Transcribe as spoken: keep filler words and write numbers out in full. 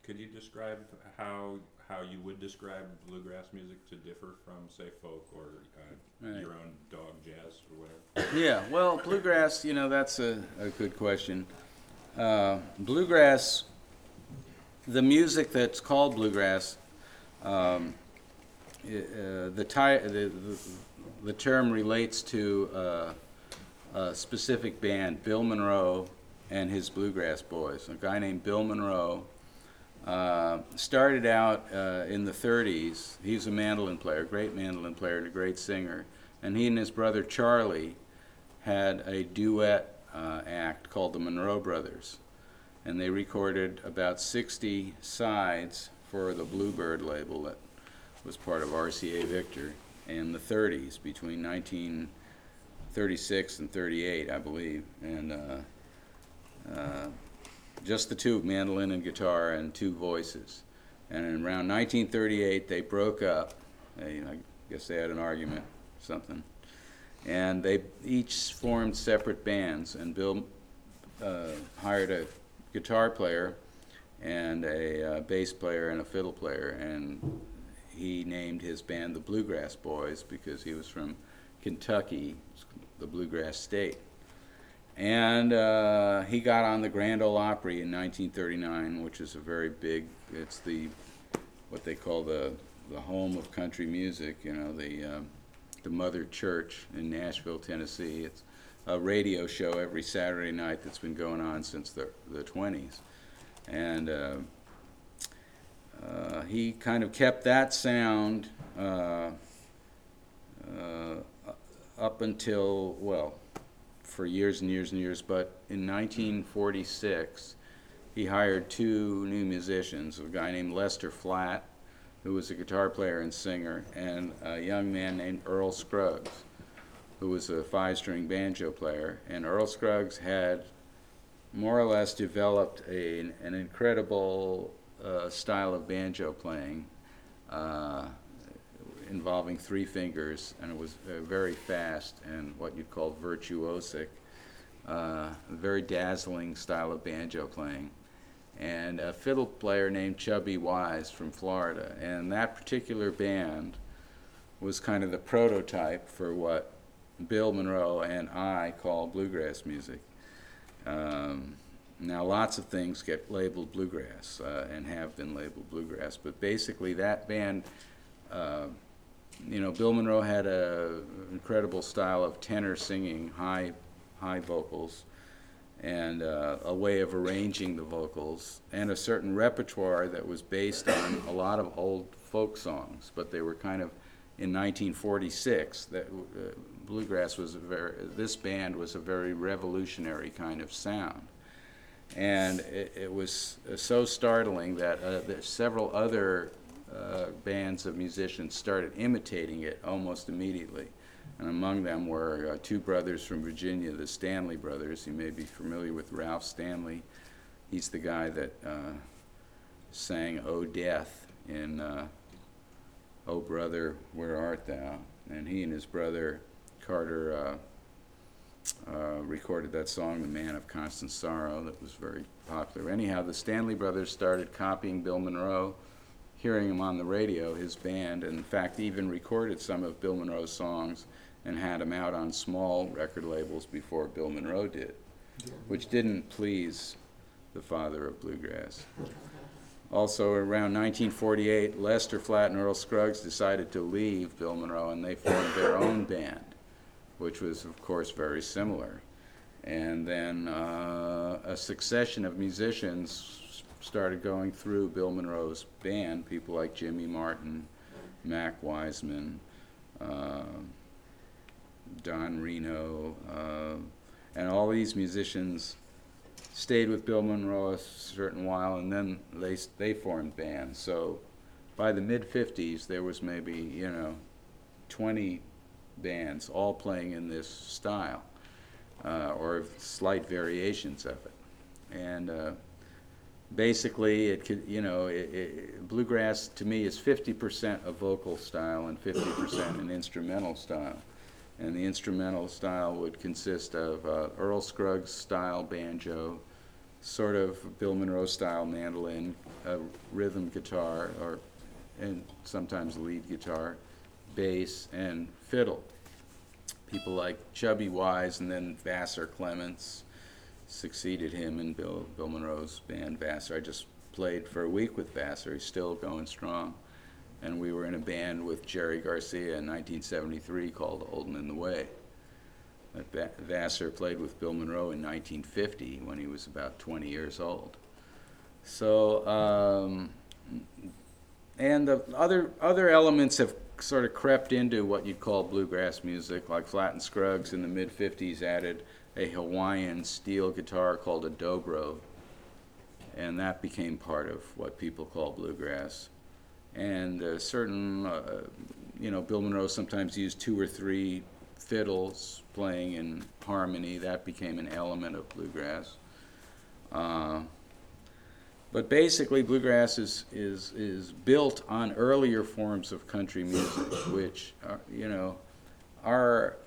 Could you describe how how you would describe bluegrass music to differ from, say, folk or uh, Right. your own dog jazz or whatever? Yeah, well, bluegrass, you know, that's a, a good question. Uh, bluegrass, the music that's called bluegrass, um, i- uh, the, ti- the, the, the term relates to uh, a specific band, Bill Monroe and his Bluegrass Boys. A guy named Bill Monroe uh, started out uh, in the thirties. He was a mandolin player, great mandolin player, and a great singer. And he and his brother Charlie had a duet uh, act called the Monroe Brothers. And they recorded about sixty sides for the Bluebird label that was part of R C A Victor in the thirties, between nineteen thirty-six and thirty-eight, I believe. And uh, uh, just the two, mandolin and guitar, and two voices. And around nineteen thirty-eight, they broke up. They, I guess they had an argument or something. And they each formed separate bands. And Bill uh, hired a guitar player and a uh, bass player and a fiddle player. And he named his band the Bluegrass Boys because he was from Kentucky, the Bluegrass State. And uh, he got on the Grand Ole Opry in nineteen thirty-nine, which is a very big, it's the, what they call the, the home of country music, you know, the, uh, the mother church in Nashville, Tennessee. It's a radio show every Saturday night that's been going on since the, the twenties. And uh, uh, he kind of kept that sound uh, uh, up until, well, for years and years and years, but in nineteen forty-six, he hired two new musicians, a guy named Lester Flatt, who was a guitar player and singer, and a young man named Earl Scruggs, who was a five-string banjo player. And Earl Scruggs had more or less developed a, an incredible uh, style of banjo playing, uh, involving three fingers, and it was uh, very fast and what you'd call virtuosic, uh, a very dazzling style of banjo playing. And a fiddle player named Chubby Wise from Florida. And that particular band was kind of the prototype for what Bill Monroe and I call bluegrass music. Um, now, lots of things get labeled bluegrass uh, and have been labeled bluegrass, but basically that band, uh, you know, Bill Monroe had an incredible style of tenor singing, high, high vocals, and uh, a way of arranging the vocals, and a certain repertoire that was based on a lot of old folk songs, but they were kind of, in nineteen forty-six, that uh, bluegrass was a very, this band was a very revolutionary kind of sound. And it, it was uh, so startling that uh, that several other uh, bands of musicians started imitating it almost immediately. And among them were uh, two brothers from Virginia, the Stanley brothers. You may be familiar with Ralph Stanley. He's the guy that uh, sang "O Death" in uh, "O Brother, Where Art Thou?" And he and his brother Carter uh, uh, recorded that song, "The Man of Constant Sorrow," that was very popular. Anyhow, the Stanley brothers started copying Bill Monroe, hearing him on the radio, his band, and in fact even recorded some of Bill Monroe's songs and had them out on small record labels before Bill Monroe did, which didn't please the father of bluegrass. Also, around nineteen forty-eight, Lester Flatt and Earl Scruggs decided to leave Bill Monroe, and they formed their own band, which was, of course, very similar. And then uh, a succession of musicians started going through Bill Monroe's band, people like Jimmy Martin, Mac Wiseman, uh, Don Reno, uh, and all these musicians stayed with Bill Monroe a certain while, and then they they formed bands. So by the mid fifties, there was maybe, you know, twenty bands all playing in this style, uh, or slight variations of it. And uh, basically, it could, you know, it, it, bluegrass to me is fifty percent a vocal style and fifty percent an instrumental style. And the instrumental style would consist of uh, Earl Scruggs style banjo, sort of Bill Monroe style mandolin, a rhythm guitar, or and sometimes lead guitar, bass, and fiddle. People like Chubby Wise and then Vassar Clements succeeded him in Bill, Bill Monroe's band Vassar. I just played for a week with Vassar. He's still going strong. And we were in a band with Jerry Garcia in nineteen seventy-three called Old and in the Way. Va- Vassar played with Bill Monroe in nineteen fifty when he was about twenty years old. So, um, and the other other elements have sort of crept into what you'd call bluegrass music, like Flatt and Scruggs in the mid fifties added a Hawaiian steel guitar called a dobro, and that became part of what people call bluegrass. And uh, certain, uh, you know, Bill Monroe sometimes used two or three fiddles playing in harmony. That became an element of bluegrass. Uh, but basically, bluegrass is, is, is built on earlier forms of country music, which, are, you know, are